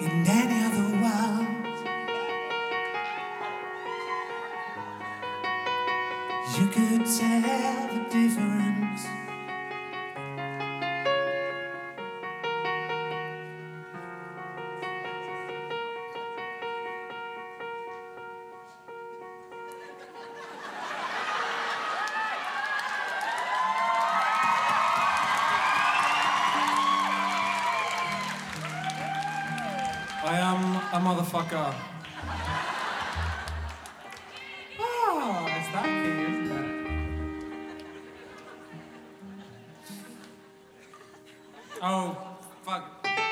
in any other world. You could tell the difference. I am a motherfucker. Oh, it's that key, isn't it? Oh, fuck.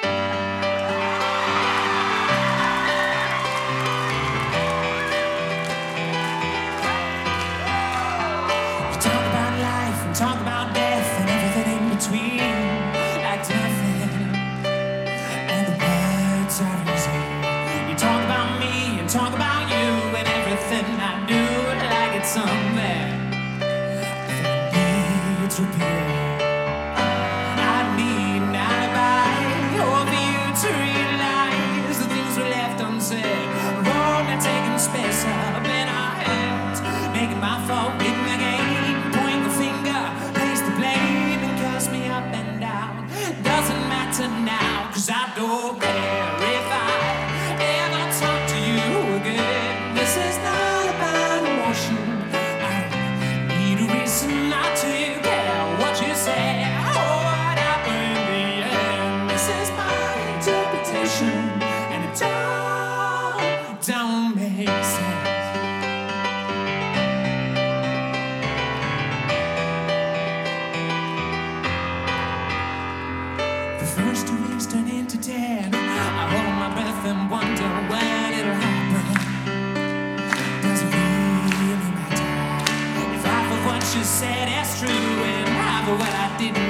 We talk about life and talk about death and everything in between, like nothing. And the words are easy. You talk about me and talk about you and everything I do, like it's something that needs repeating. I need an alibi over you to realize the things we left unsaid. Wrong and taking space up in our heads, making my fault with my game. Point the finger, place the blame, and cuss me up and down. Doesn't matter now, 'cause I don't care if I ever talk to you again. This is not about emotion. I don't need a reason not to care what you say or what happened in the end. This is my interpretation, and it don't make sense. The first 2 weeks turn into 10. I hold my breath and wonder when it'll happen. Does it really matter if half of what you said is true and half of what I didn't